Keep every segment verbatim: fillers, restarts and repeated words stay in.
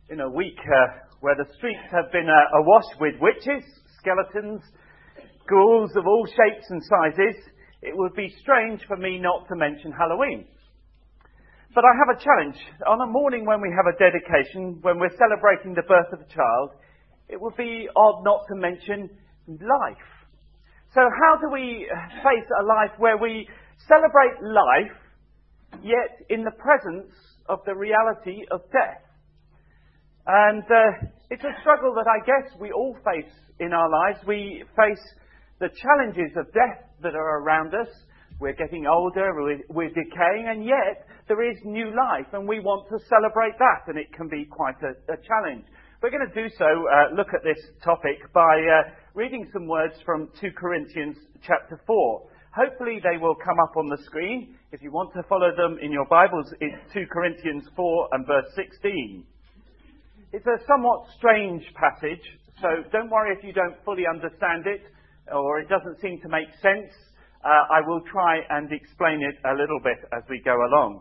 In a week uh, where the streets have been uh, awash with witches, skeletons, ghouls of all shapes and sizes, it would be strange for me not to mention Halloween. But I have a challenge. On a morning when we have a dedication, when we're celebrating the birth of a child, it would be odd not to mention life. So how do we face a life where we celebrate life, yet in the presence of the reality of death? And uh, it's a struggle that I guess we all face in our lives. We face the challenges of death that are around us. We're getting older, we're, we're decaying, and yet there is new life, and we want to celebrate that, and it can be quite a, a challenge. We're going to do so, uh, look at this topic by uh, reading some words from two Corinthians chapter four. Hopefully they will come up on the screen. If you want to follow them in your Bibles, it's two Corinthians four and verse sixteen. It's a somewhat strange passage, so don't worry if you don't fully understand it or it doesn't seem to make sense. Uh, I will try and explain it a little bit as we go along.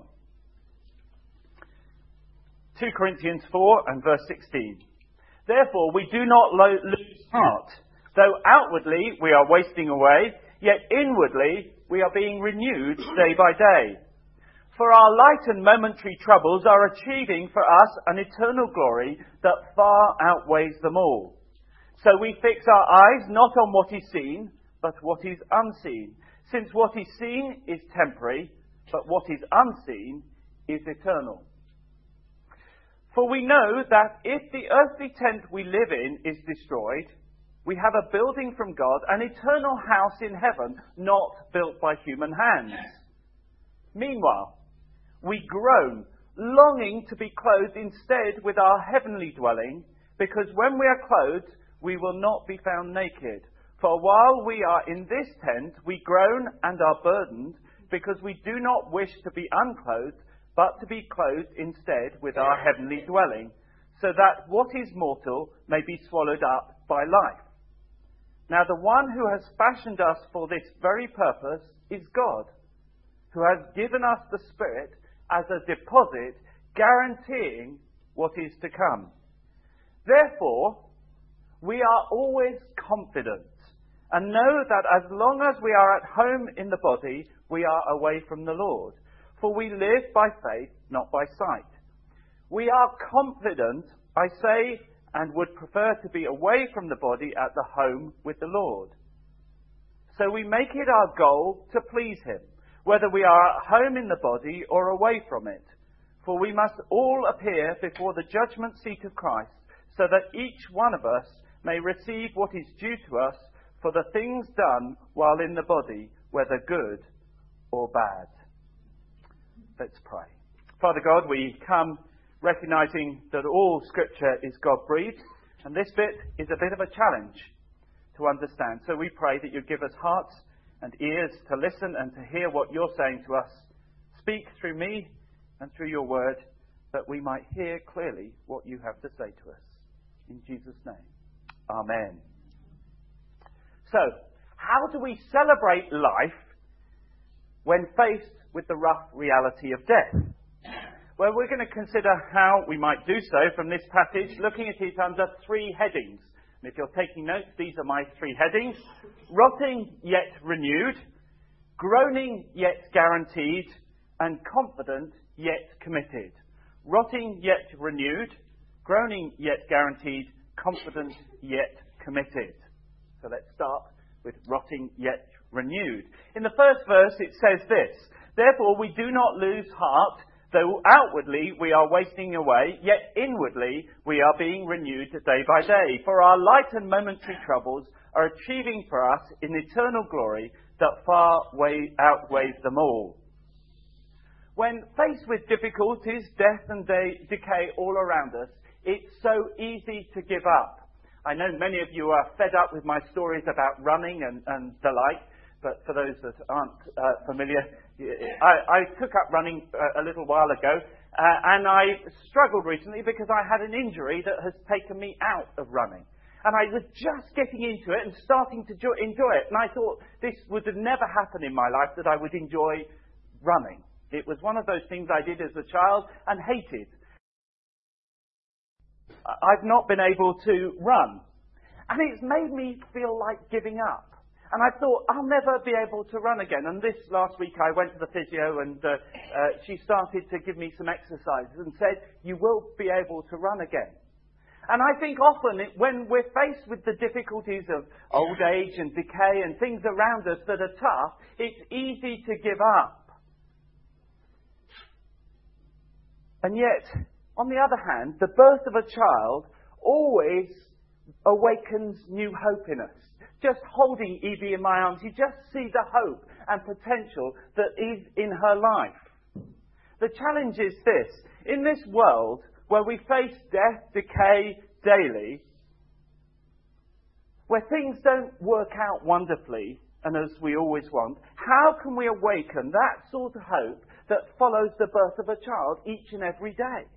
two Corinthians four and verse sixteen. Therefore we do not lo- lose heart. Though outwardly we are wasting away, yet inwardly we are being renewed day by day. For our light and momentary troubles are achieving for us an eternal glory that far outweighs them all. So we fix our eyes not on what is seen, but what is unseen. Since what is seen is temporary, but what is unseen is eternal. For we know that if the earthly tent we live in is destroyed, we have a building from God, an eternal house in heaven, not built by human hands. Meanwhile, we groan, longing to be clothed instead with our heavenly dwelling, because when we are clothed, we will not be found naked. For while we are in this tent, we groan and are burdened, because we do not wish to be unclothed, but to be clothed instead with our heavenly dwelling, so that what is mortal may be swallowed up by life. Now the one who has fashioned us for this very purpose is God, who has given us the Spirit as a deposit, guaranteeing what is to come. Therefore, we are always confident and know that as long as we are at home in the body, we are away from the Lord. For we live by faith, not by sight. We are confident, I say, and would prefer to be away from the body at the home with the Lord. So we make it our goal to please Him, whether we are at home in the body or away from it. For we must all appear before the judgment seat of Christ, so that each one of us may receive what is due to us for the things done while in the body, whether good or bad. Let's pray. Father God, we come recognizing that all Scripture is God-breathed, and this bit is a bit of a challenge to understand. So we pray that you give us hearts and ears to listen and to hear what you're saying to us. Speak through me and through your word, that we might hear clearly what you have to say to us. In Jesus' name, amen. So, how do we celebrate life when faced with the rough reality of death? Well, we're going to consider how we might do so from this passage, looking at it under three headings. And if you're taking notes, these are my three headings. Rotting yet renewed, groaning yet guaranteed, and confident yet committed. Rotting yet renewed, groaning yet guaranteed, confident yet committed. So let's start with rotting yet renewed. In the first verse it says this: Therefore we do not lose heart, though outwardly we are wasting away, yet inwardly we are being renewed day by day. For our light and momentary troubles are achieving for us an eternal glory that far way outweighs them all. When faced with difficulties, death and de- decay all around us, it's so easy to give up. I know many of you are fed up with my stories about running and, and the like, but for those that aren't uh, familiar, I, I took up running a, a little while ago, uh, and I struggled recently because I had an injury that has taken me out of running. And I was just getting into it and starting to jo- enjoy it. And I thought this would have never happened in my life, that I would enjoy running. It was one of those things I did as a child and hated. I've not been able to run. And it's made me feel like giving up. And I thought, I'll never be able to run again. And this last week I went to the physio and uh, uh, she started to give me some exercises and said, you will be able to run again. And I think often it, when we're faced with the difficulties of old age and decay and things around us that are tough, it's easy to give up. And yet, on the other hand, the birth of a child always awakens new hope in us. Just holding Evie in my arms, you just see the hope and potential that is in her life. The challenge is this. In this world where we face death, decay daily, where things don't work out wonderfully and as we always want, how can we awaken that sort of hope that follows the birth of a child each and every day?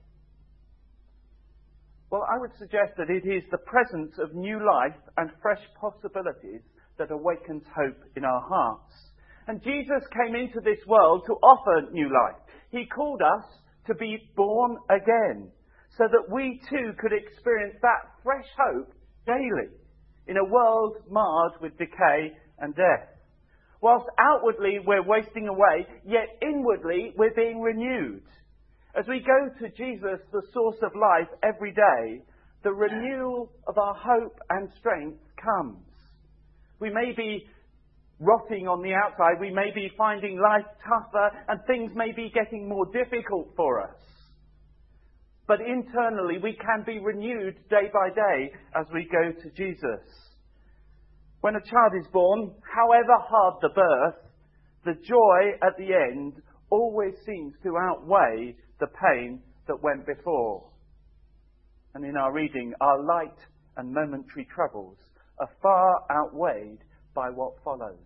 Well, I would suggest that it is the presence of new life and fresh possibilities that awakens hope in our hearts. And Jesus came into this world to offer new life. He called us to be born again, so that we too could experience that fresh hope daily in a world marred with decay and death. Whilst outwardly we're wasting away, yet inwardly we're being renewed. As we go to Jesus, the source of life, every day, the renewal of our hope and strength comes. We may be rotting on the outside, we may be finding life tougher, and things may be getting more difficult for us. But internally, we can be renewed day by day as we go to Jesus. When a child is born, however hard the birth, the joy at the end always seems to outweigh the pain that went before. And in our reading, our light and momentary troubles are far outweighed by what follows.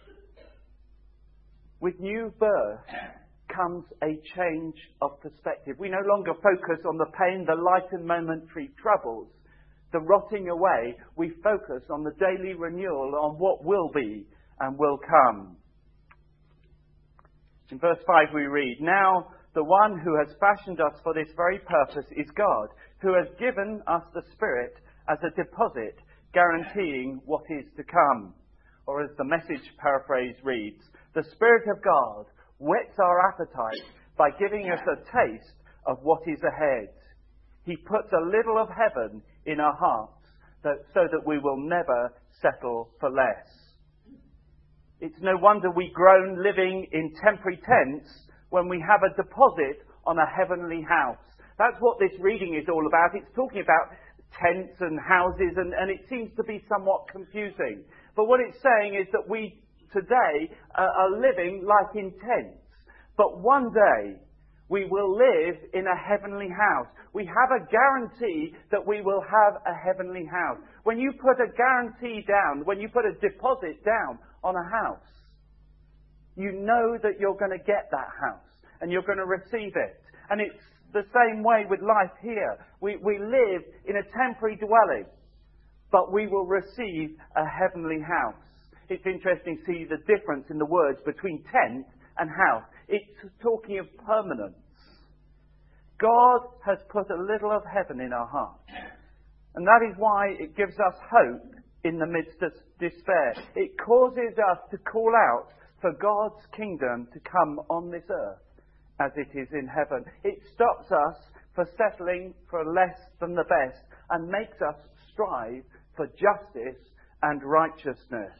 With new birth comes a change of perspective. We no longer focus on the pain, the light and momentary troubles, the rotting away. We focus on the daily renewal, on what will be and will come. In verse five we read, "Now the one who has fashioned us for this very purpose is God, who has given us the Spirit as a deposit, guaranteeing what is to come." Or as the Message paraphrase reads, "The Spirit of God whets our appetite by giving us a taste of what is ahead. He puts a little of heaven in our hearts that, so that we will never settle for less." It's no wonder we groan living in temporary tents when we have a deposit on a heavenly house. That's what this reading is all about. It's talking about tents and houses, and, and it seems to be somewhat confusing. But what it's saying is that we today uh, are living like in tents. But one day we will live in a heavenly house. We have a guarantee that we will have a heavenly house. When you put a guarantee down, when you put a deposit down on a house, you know that you're going to get that house and you're going to receive it. And it's the same way with life here. We, we live in a temporary dwelling, but we will receive a heavenly house. It's interesting to see the difference in the words between tent and house. It's talking of permanence. God has put a little of heaven in our hearts. And that is why it gives us hope in the midst of despair. It causes us to call out for God's kingdom to come on this earth as it is in heaven. It stops us for settling for less than the best and makes us strive for justice and righteousness.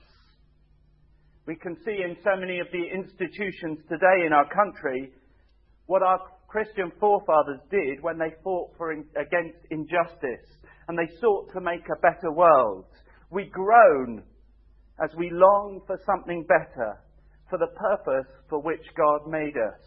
We can see in so many of the institutions today in our country what our Christian forefathers did when they fought for in, against injustice and they sought to make a better world. We groan as we long for something better, for the purpose for which God made us.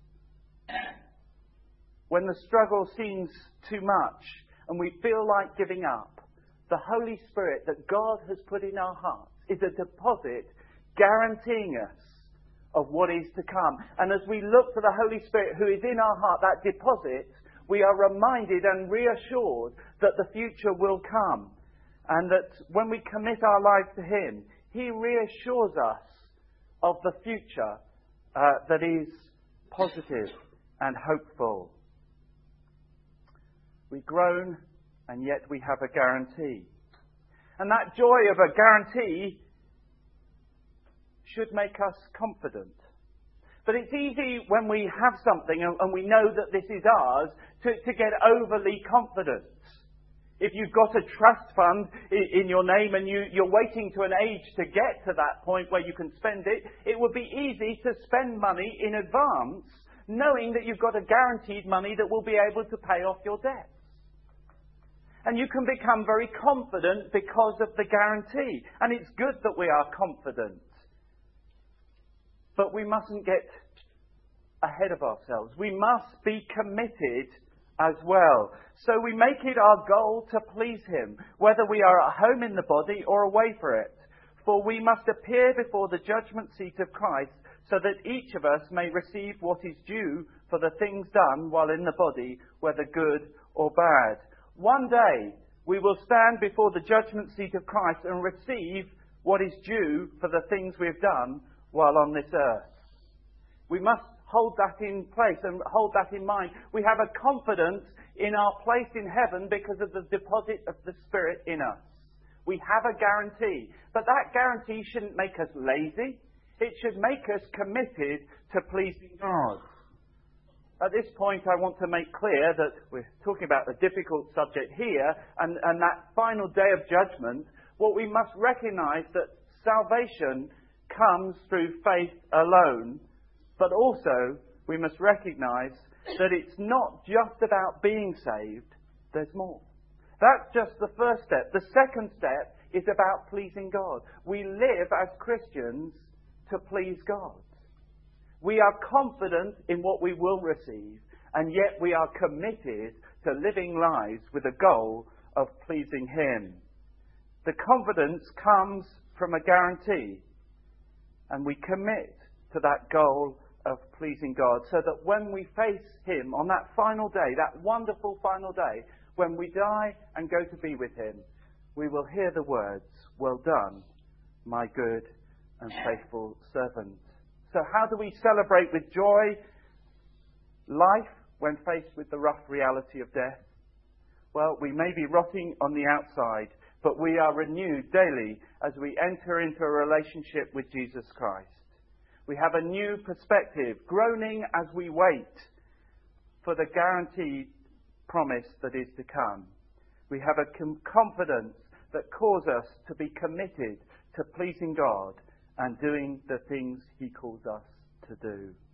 When the struggle seems too much and we feel like giving up, the Holy Spirit that God has put in our hearts is a deposit guaranteeing us of what is to come. And as we look to the Holy Spirit who is in our heart, that deposit, we are reminded and reassured that the future will come. And that when we commit our lives to Him, He reassures us of the future uh, that is positive and hopeful. We groan and yet we have a guarantee. And that joy of a guarantee should make us confident. But it's easy when we have something and, and we know that this is ours to, to get overly confident. If you've got a trust fund in, in your name and you, you're waiting to an age to get to that point where you can spend it, it would be easy to spend money in advance knowing that you've got a guaranteed money that will be able to pay off your debts. And you can become very confident because of the guarantee. And it's good that we are confident. But we mustn't get ahead of ourselves. We must be committed as well. So we make it our goal to please Him, whether we are at home in the body or away for it. For we must appear before the judgment seat of Christ, so that each of us may receive what is due for the things done while in the body, whether good or bad. One day we will stand before the judgment seat of Christ and receive what is due for the things we've done while on this earth. We must hold that in place and hold that in mind. We have a confidence in our place in heaven because of the deposit of the Spirit in us. We have a guarantee. But that guarantee shouldn't make us lazy. It should make us committed to pleasing God. At this point, I want to make clear that we're talking about the difficult subject here, and, and that final day of judgment. What we must recognize that salvation comes through faith alone, but also we must recognize that it's not just about being saved, there's more. That's just the first step. The second step is about pleasing God. We live as Christians to please God. We are confident in what we will receive, and yet we are committed to living lives with a goal of pleasing Him. The confidence comes from a guarantee, and we commit to that goal of pleasing God, so that when we face Him on that final day, that wonderful final day, when we die and go to be with Him, we will hear the words, "Well done, my good and faithful servant." So how do we celebrate with joy life when faced with the rough reality of death? Well, we may be rotting on the outside, but we are renewed daily as we enter into a relationship with Jesus Christ. We have a new perspective, groaning as we wait for the guaranteed promise that is to come. We have a com- confidence that calls us to be committed to pleasing God and doing the things He calls us to do.